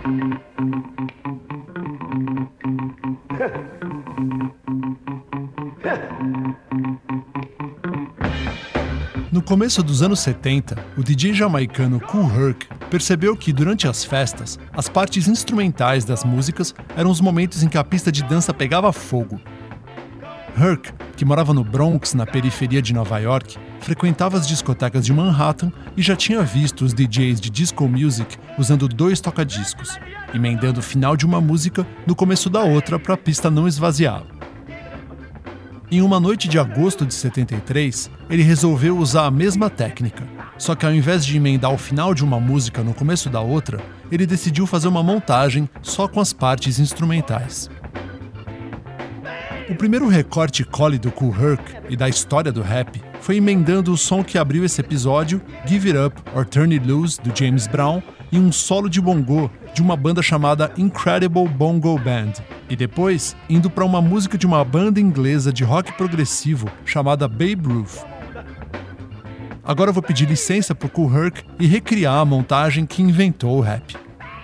No começo dos anos 70, o DJ jamaicano Kool Herc percebeu que, durante as festas, as partes instrumentais das músicas eram os momentos em que a pista de dança pegava fogo. Herc, que morava no Bronx, na periferia de Nova York, frequentava as discotecas de Manhattan e já tinha visto os DJs de disco music usando 2 toca-discos, emendando o final de uma música no começo da outra para a pista não esvaziar. Em uma noite de agosto de 73, ele resolveu usar a mesma técnica, só que ao invés de emendar o final de uma música no começo da outra, ele decidiu fazer uma montagem só com as partes instrumentais. O primeiro recorte Collie do Kool Herc e da história do rap foi emendando o som que abriu esse episódio, Give It Up or Turn It Loose, do James Brown, e um solo de bongô de uma banda chamada Incredible Bongo Band, e depois indo para uma música de uma banda inglesa de rock progressivo chamada Babe Ruth. Agora eu vou pedir licença pro Kool Herc e recriar a montagem que inventou o rap.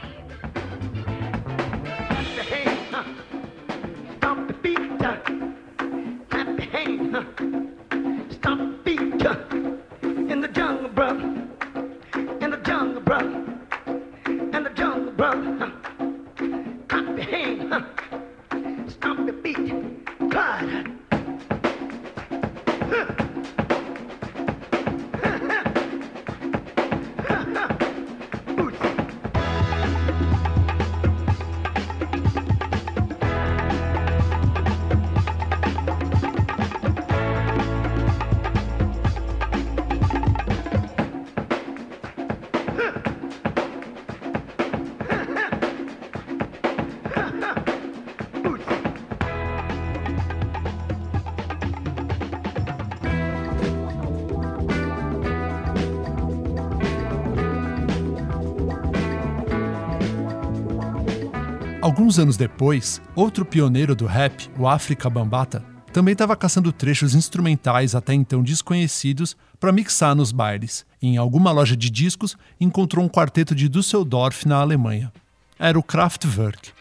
Alguns anos depois, outro pioneiro do rap, o Afrika Bambaataa, também estava caçando trechos instrumentais até então desconhecidos para mixar nos bailes. E em alguma loja de discos, encontrou um quarteto de Düsseldorf, na Alemanha. Era o Kraftwerk.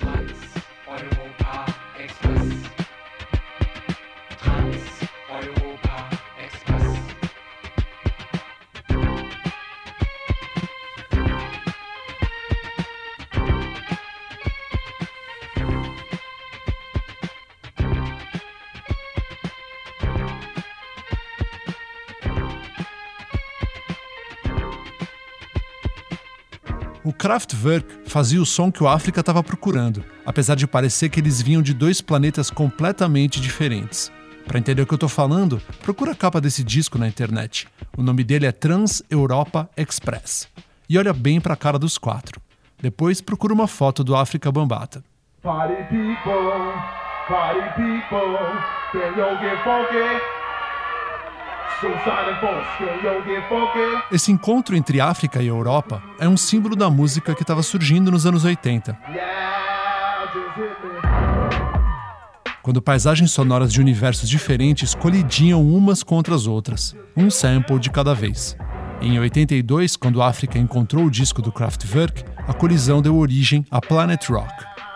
O Kraftwerk fazia o som que o África estava procurando, apesar de parecer que eles vinham de 2 planetas completamente diferentes. Para entender o que eu estou falando, procura a capa desse disco na internet. O nome dele é Trans-Europa Express. E olha bem para a cara dos 4. Depois procura uma foto do Afrika Bambaataa. Party people, can you get funky? Esse encontro entre África e Europa é um símbolo da música que estava surgindo nos anos 80. Quando paisagens sonoras de universos diferentes colidiam umas contra as outras, um sample de cada vez. Em 82, quando a África encontrou o disco do Kraftwerk, a colisão deu origem a Planet Rock.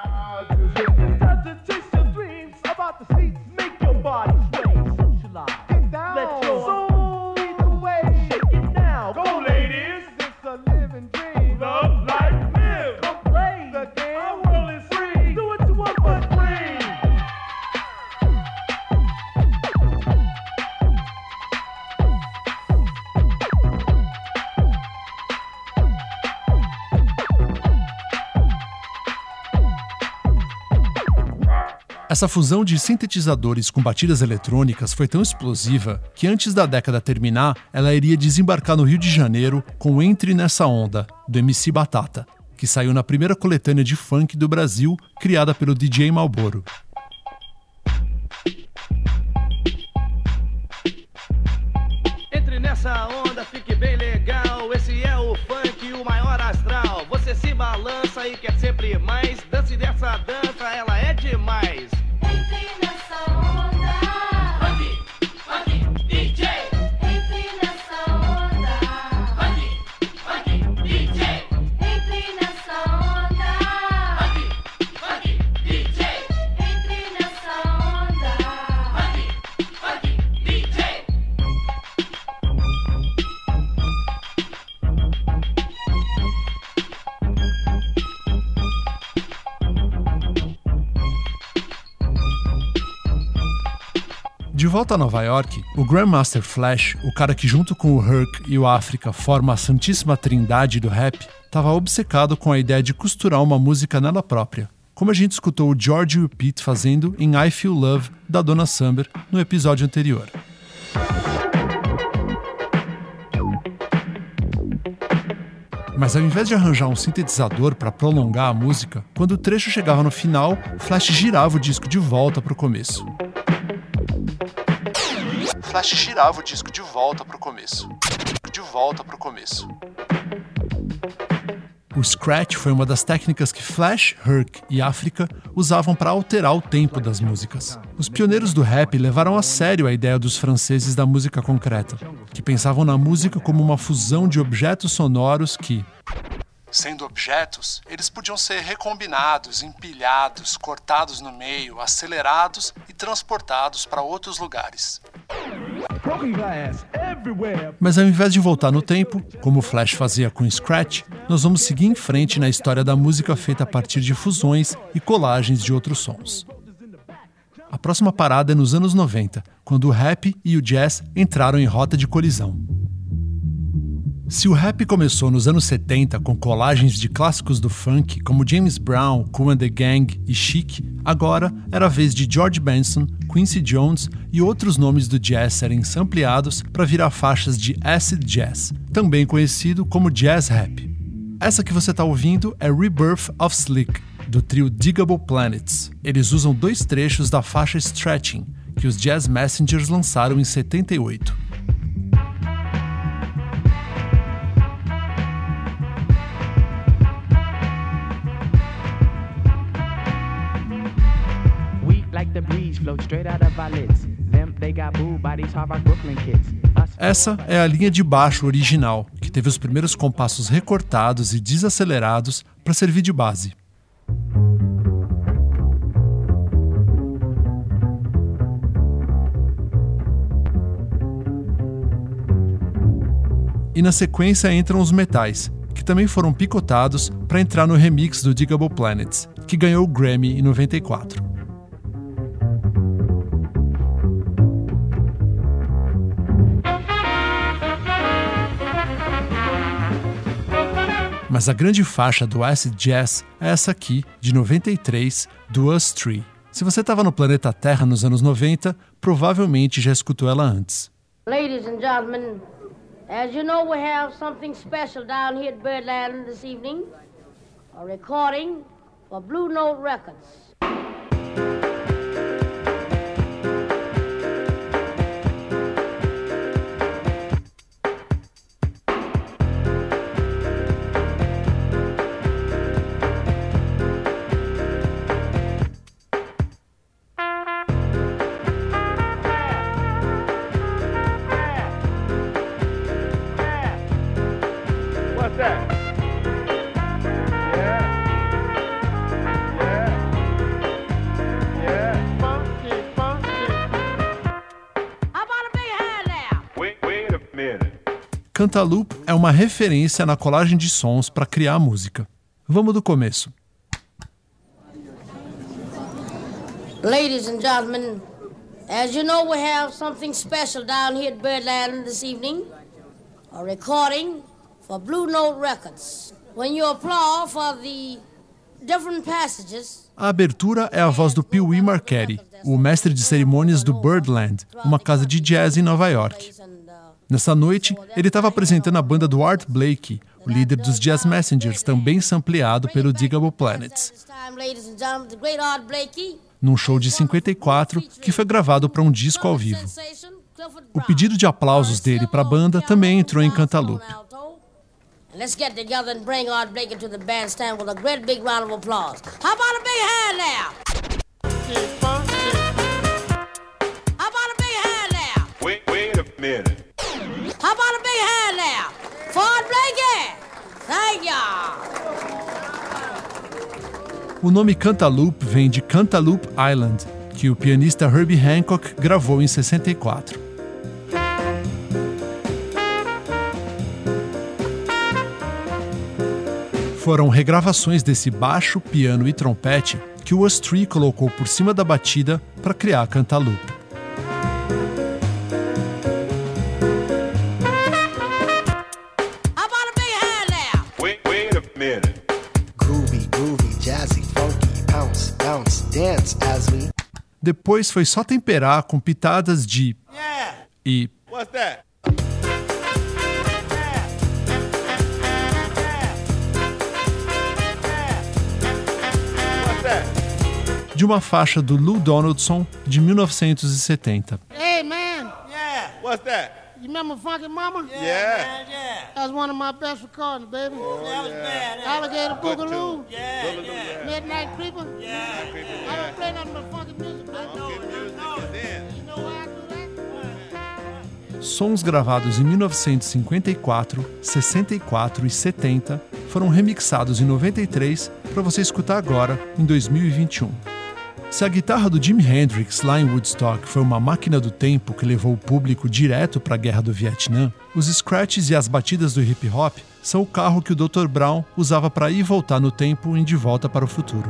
Essa fusão de sintetizadores com batidas eletrônicas foi tão explosiva que antes da década terminar, ela iria desembarcar no Rio de Janeiro com Entre Nessa Onda, do MC Batata, que saiu na primeira coletânea de funk do Brasil, criada pelo DJ Malboro. Entre nessa onda, fique bem legal, esse é o funk, o maior astral. Você se balança e quer sempre mais, dance dessa dança, ela é demais. Entre nessa onda, funk, DJ. Entre nessa onda, funk, DJ. Entre nessa onda, De volta a Nova York, o Grandmaster Flash, o cara que junto com o Herc e o África forma a santíssima trindade do rap, estava obcecado com a ideia de costurar uma música nela própria, como a gente escutou o George e o Pete fazendo em I Feel Love, da Donna Summer, no episódio anterior. Mas ao invés de arranjar um sintetizador para prolongar a música, quando o trecho chegava no final, Flash girava o disco de volta para o começo. Flash girava o disco de volta para o começo. O scratch foi uma das técnicas que Flash, Herc e África usavam para alterar o tempo das músicas. Os pioneiros do rap levaram a sério a ideia dos franceses da música concreta, que pensavam na música como uma fusão de objetos sonoros que, sendo objetos, eles podiam ser recombinados, empilhados, cortados no meio, acelerados e transportados para outros lugares. Mas ao invés de voltar no tempo, como o Flash fazia com o Scratch, nós vamos seguir em frente na história da música feita a partir de fusões e colagens de outros sons. A próxima parada é nos anos 90, quando o rap e o jazz entraram em rota de colisão. Se o rap começou nos anos 70 com colagens de clássicos do funk como James Brown, Kool and the Gang e Chic, agora era a vez de George Benson, Quincy Jones e outros nomes do jazz serem sampleados para virar faixas de acid jazz, também conhecido como jazz rap. Essa que você está ouvindo é Rebirth of Slick, do trio Digable Planets. Eles usam 2 trechos da faixa Stretching, que os Jazz Messengers lançaram em 78. Essa é a linha de baixo original, que teve os primeiros compassos recortados e desacelerados para servir de base. E na sequência entram os metais, que também foram picotados para entrar no remix do Digable Planets, que ganhou o Grammy em 94. Mas a grande faixa do acid jazz é essa aqui, de 93, do Us Three. Se você estava no planeta Terra nos anos 90, provavelmente já escutou ela antes. Ladies and gentlemen, as you know, we have something special down here at Birdland this evening. A recording for Blue Note Records. Cantaloupe é uma referência na colagem de sons para criar a música. Vamos do começo. Ladies and gentlemen, as you know, we have something special down here at Birdland this evening. A recording for Blue Note Records. When you applaud for the different passages. A abertura é a voz do Pee Wee Marquette, o mestre de cerimônias do Birdland, uma casa de jazz em Nova York. Nessa noite, ele estava apresentando a banda do Art Blakey, o líder dos Jazz Messengers, também sampleado pelo Digable Planets, num show de 54 que foi gravado para um disco ao vivo. O pedido de aplausos dele para a banda também entrou em Cantaloupe. Let's get together and bring Art Blakey to the bandstand with a great big round of applause. How about a big hand now? How about a big hand now? Wait a minute. How about a big hand now? For Art Blakey! Thank ya! O nome Cantaloupe vem de Cantaloupe Island, que o pianista Herbie Hancock gravou em 64. Foram regravações desse baixo, piano e trompete que o Us Three colocou por cima da batida para criar Cantaloupe. Depois foi só temperar com pitadas de e What's that? de uma faixa do Lou Donaldson de 1970. Hey, man, Yeah. What's that? you remember Funky Mama? Yeah. That was one of my best recordings, baby. That was bad. Alligator Good Boogaloo, tune. Yeah. Midnight Creeper. I don't play nothing but funky music, baby. You know why I do that? Sons gravados em 1954, 64 e 70 foram remixados em 93 para você escutar agora, em 2021. Se a guitarra do Jimi Hendrix lá em Woodstock foi uma máquina do tempo que levou o público direto para a Guerra do Vietnã, os scratches e as batidas do hip hop são o carro que o Dr. Brown usava para ir e voltar no tempo em De Volta para o Futuro.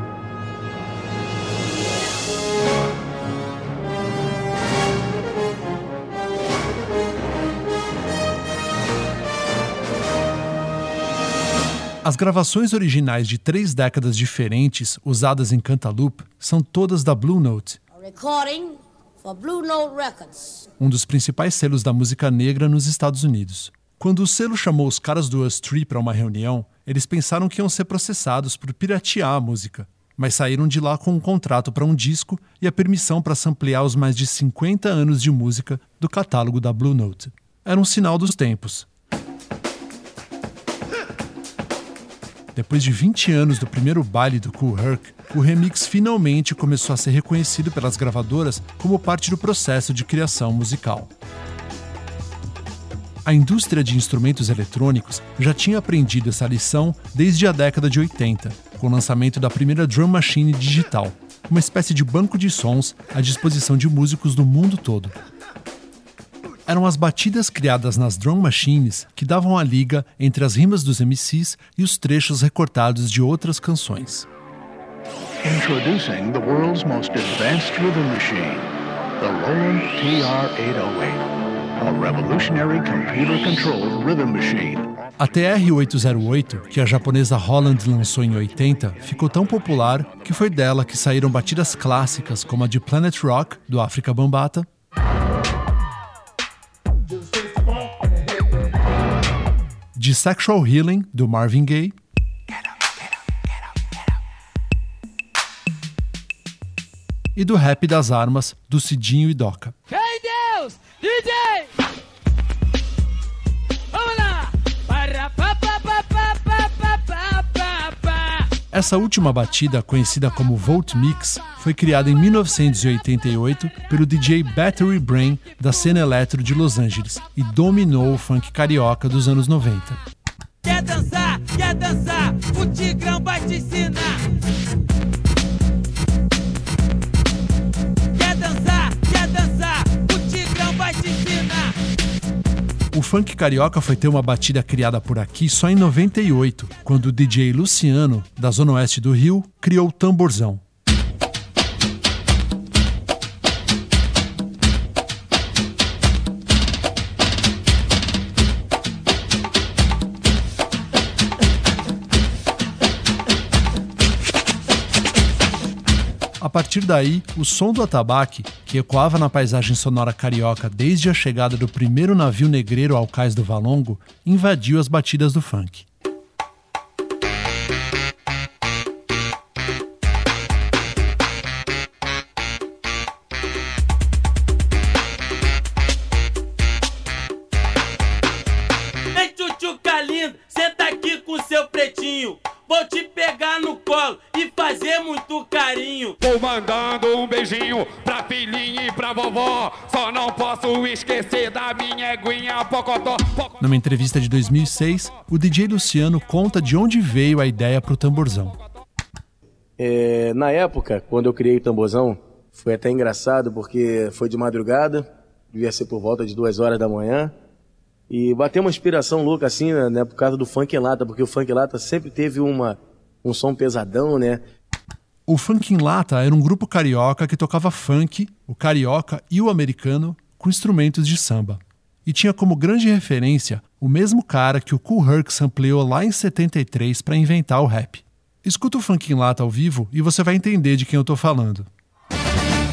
As gravações originais de 3 décadas diferentes usadas em Cantaloupe são todas da Blue Note, A recording for Blue Note Records. um dos principais selos da música negra nos Estados Unidos. Quando o selo chamou os caras do Us Tree para uma reunião, eles pensaram que iam ser processados por piratear a música, mas saíram de lá com um contrato para um disco e a permissão para samplear os mais de 50 anos de música do catálogo da Blue Note. Era um sinal dos tempos. Depois de 20 anos do primeiro baile do Kool Herc, o remix finalmente começou a ser reconhecido pelas gravadoras como parte do processo de criação musical. A indústria de instrumentos eletrônicos já tinha aprendido essa lição desde a década de 80, com o lançamento da primeira drum machine digital, uma espécie de banco de sons à disposição de músicos do mundo todo. Eram as batidas criadas nas drum machines que davam a liga entre as rimas dos MCs e os trechos recortados de outras canções. Introducing the world's most advanced rhythm machine, the Roland TR-808, a revolutionary computer-controlled rhythm machine. A TR-808, que a japonesa Holland lançou em 80, ficou tão popular que foi dela que saíram batidas clássicas como a de Planet Rock, do África Bambata, de Sexual Healing, do Marvin Gaye, e do Rap das Armas, do Cidinho e Doca. Hey Deus, DJ! Vamos lá! Essa última batida, conhecida como Volt Mix, foi criada em 1988 pelo DJ Battery Brain da cena eletro de Los Angeles e dominou o funk carioca dos anos 90. Quer dançar? O Tigrão vai te ensinar. Quer dançar? O Tigrão vai te ensinar. O funk carioca foi ter uma batida criada por aqui só em 98, quando o DJ Luciano, da zona oeste do Rio, criou o tamborzão. A partir daí, o som do atabaque, que ecoava na paisagem sonora carioca desde a chegada do primeiro navio negreiro ao cais do Valongo, invadiu as batidas do funk. Vem tchutchuca lindo, senta aqui com seu pretinho. Vou te pegar no colo e fazer muito carinho. Vou mandando um beijinho pra filhinha e pra vovó. Só não posso esquecer da minha eguinha Pocotó. Numa entrevista de 2006, o DJ Luciano conta de onde veio a ideia pro tamborzão. Na época, quando eu criei o tamborzão, foi até engraçado porque foi de madrugada, devia ser por volta de 2 horas da manhã. E bateu uma inspiração louca assim, né, por causa do funk em lata, porque o funk em lata sempre teve um som pesadão, né? O Funk em Lata era um grupo carioca que tocava funk, o carioca e o americano com instrumentos de samba. E tinha como grande referência o mesmo cara que o Kool Herc sampleou lá em 73 para inventar o rap. Escuta o Funk em Lata ao vivo e você vai entender de quem eu tô falando.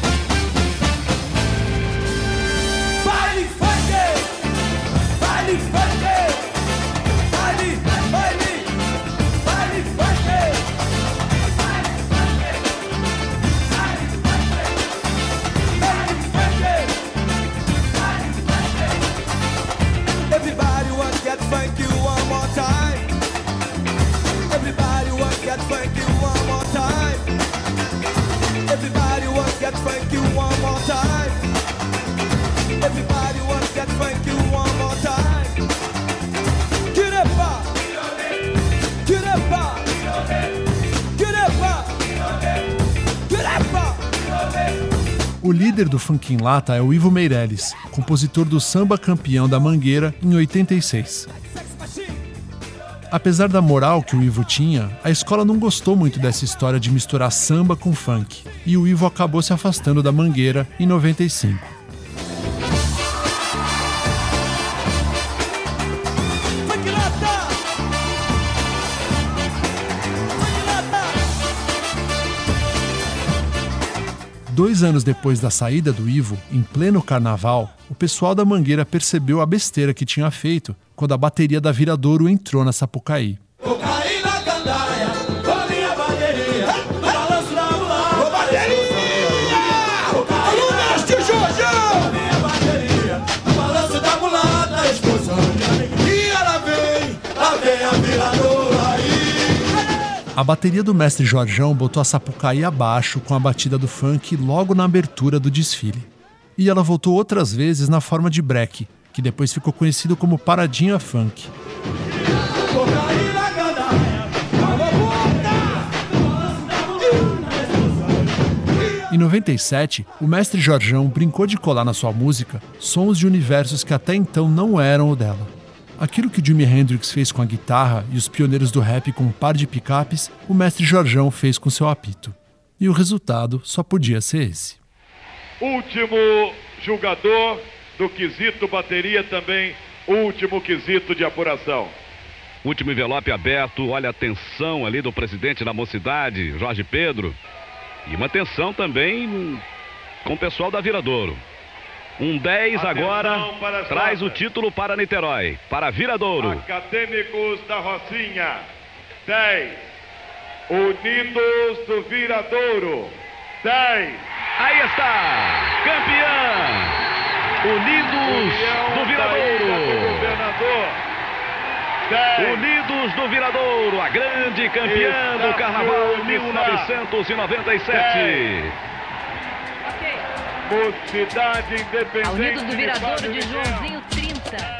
get funky one more time. Everybody want get funky one more time. Everybody want get funky one more time. Get up, get up, get up, get up. O líder do funk em lata é o Ivo Meirelles, compositor do Samba Campeão da Mangueira em 86. Apesar da moral que o Ivo tinha, a escola não gostou muito dessa história de misturar samba com funk, e o Ivo acabou se afastando da Mangueira em 95. Dois anos depois da saída do Ivo, em pleno carnaval, o pessoal da Mangueira percebeu a besteira que tinha feito quando a bateria da Viradouro entrou na Sapucaí. A bateria do mestre Jorjão botou a Sapucaí abaixo com a batida do funk logo na abertura do desfile. E ela voltou outras vezes na forma de break, que depois ficou conhecido como Paradinha Funk. Em 97, o mestre Jorjão brincou de colar na sua música sons de universos que até então não eram o dela. Aquilo que Jimi Hendrix fez com a guitarra e os pioneiros do rap com um par de picapes, o mestre Jorjão fez com seu apito. E o resultado só podia ser esse. Último julgador do quesito bateria, também último quesito de apuração. Último envelope aberto, olha a tensão ali do presidente da Mocidade, Jorge Pedro. E uma tensão também com o pessoal da Viradouro. 10 agora, traz o título para Niterói, para Viradouro. Acadêmicos da Rocinha, 10. Unidos do Viradouro, 10. Aí está, campeã, Unidos do Viradouro. Unidos do Viradouro, a grande campeã do Carnaval 1997. Mocidade Independente. Unidos do Viradouro de Joãozinho 30.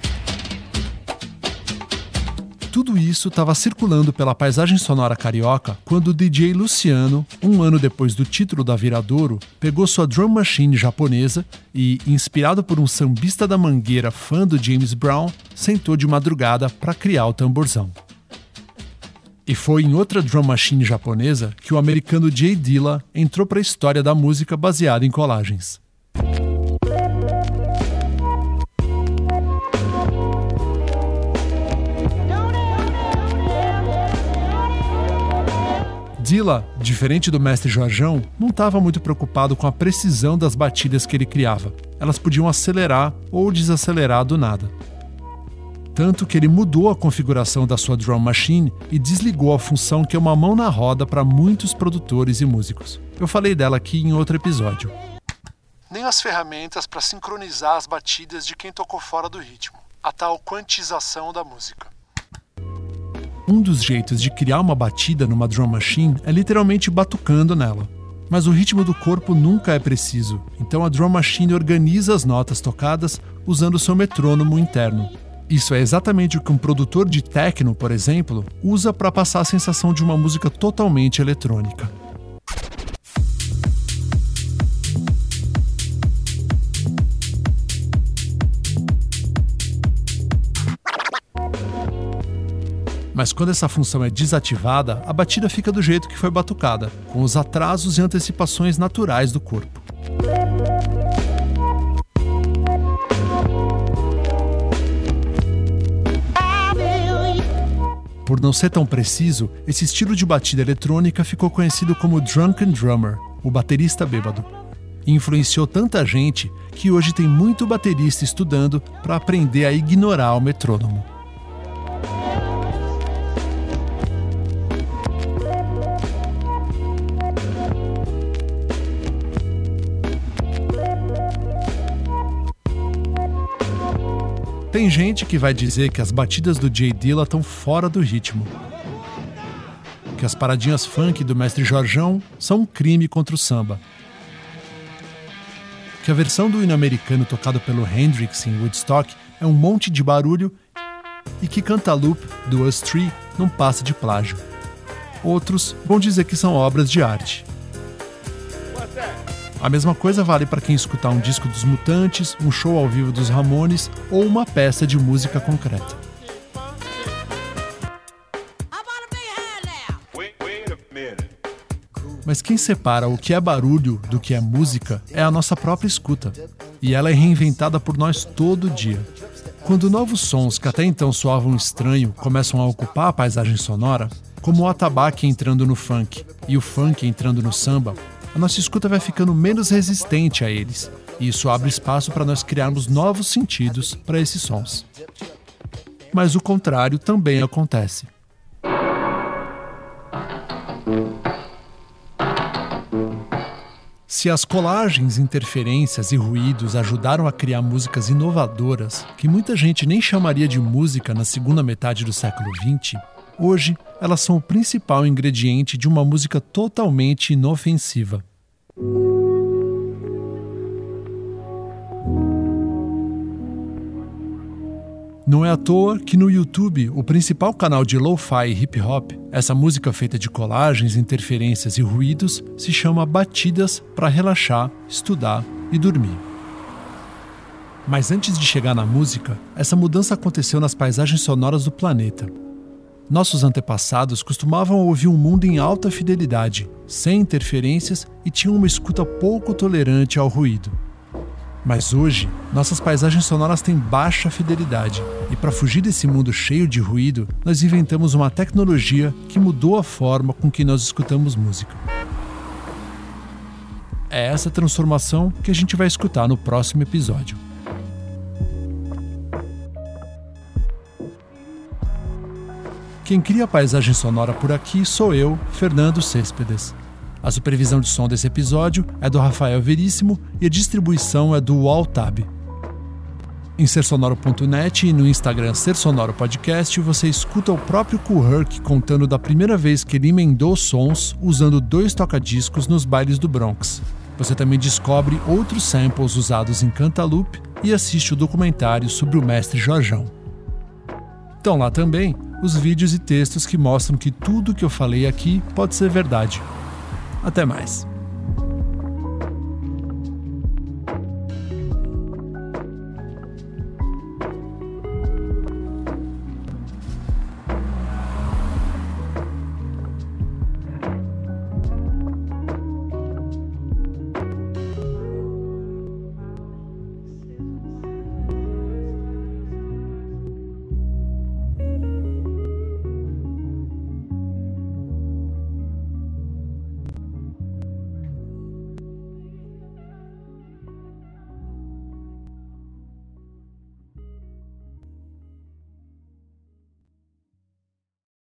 Tudo isso estava circulando pela paisagem sonora carioca quando o DJ Luciano, um ano depois do título da Viradouro, pegou sua drum machine japonesa e, inspirado por um sambista da Mangueira fã do James Brown, sentou de madrugada para criar o tamborzão. E foi em outra drum machine japonesa que o americano Jay Dilla entrou para a história da música baseada em colagens. Dilla, diferente do mestre Jorjão, não estava muito preocupado com a precisão das batidas que ele criava. Elas podiam acelerar ou desacelerar do nada. Tanto que ele mudou a configuração da sua drum machine e desligou a função que é uma mão na roda para muitos produtores e músicos. Eu falei dela aqui em outro episódio. Nem as ferramentas para sincronizar as batidas de quem tocou fora do ritmo. A tal quantização da música. Um dos jeitos de criar uma batida numa drum machine é literalmente batucando nela. Mas o ritmo do corpo nunca é preciso, então a drum machine organiza as notas tocadas usando seu metrônomo interno. Isso é exatamente o que um produtor de techno, por exemplo, usa para passar a sensação de uma música totalmente eletrônica. Mas quando essa função é desativada, a batida fica do jeito que foi batucada, com os atrasos e antecipações naturais do corpo. Por não ser tão preciso, esse estilo de batida eletrônica ficou conhecido como Drunken Drummer, o baterista bêbado. E influenciou tanta gente que hoje tem muito baterista estudando para aprender a ignorar o metrônomo. Tem gente que vai dizer que as batidas do Jay Dilla estão fora do ritmo. que as paradinhas funk do mestre Jorjão são um crime contra o samba. Que a versão do hino americano tocado pelo Hendrix em Woodstock é um monte de barulho e que Cantaloupe, do Us Three, não passa de plágio. Outros vão dizer que são obras de arte. A mesma coisa vale para quem escutar um disco dos Mutantes, um show ao vivo dos Ramones ou uma peça de música concreta. Mas quem separa o que é barulho do que é música é a nossa própria escuta. E ela é reinventada por nós todo dia. Quando novos sons que até então soavam estranho começam a ocupar a paisagem sonora, como o atabaque entrando no funk e o funk entrando no samba, a nossa escuta vai ficando menos resistente a eles, e isso abre espaço para nós criarmos novos sentidos para esses sons. Mas o contrário também acontece. Se as colagens, interferências e ruídos ajudaram a criar músicas inovadoras, que muita gente nem chamaria de música na segunda metade do século XX, hoje elas são o principal ingrediente de uma música totalmente inofensiva. Não é à toa que no YouTube, o principal canal de lo-fi e hip-hop, essa música feita de colagens, interferências e ruídos se chama Batidas para relaxar, estudar e dormir. Mas antes de chegar na música, essa mudança aconteceu nas paisagens sonoras do planeta. Nossos antepassados costumavam ouvir um mundo em alta fidelidade, sem interferências e tinham uma escuta pouco tolerante ao ruído. Mas hoje, nossas paisagens sonoras têm baixa fidelidade e para fugir desse mundo cheio de ruído, nós inventamos uma tecnologia que mudou a forma com que nós escutamos música. É essa transformação que a gente vai escutar no próximo episódio. Quem cria a paisagem sonora por aqui sou eu, Fernando Céspedes. A supervisão de som desse episódio é do Rafael Veríssimo e a distribuição é do Walltab. Em sersonoro.net e no Instagram Ser Sonoro Podcast você escuta o próprio Kool Herc contando da primeira vez que ele emendou sons usando 2 toca-discos nos bailes do Bronx. Você também descobre outros samples usados em Cantaloupe e assiste o documentário sobre o mestre Jorjão. Estão lá também os vídeos e textos que mostram que tudo que eu falei aqui pode ser verdade. Até mais.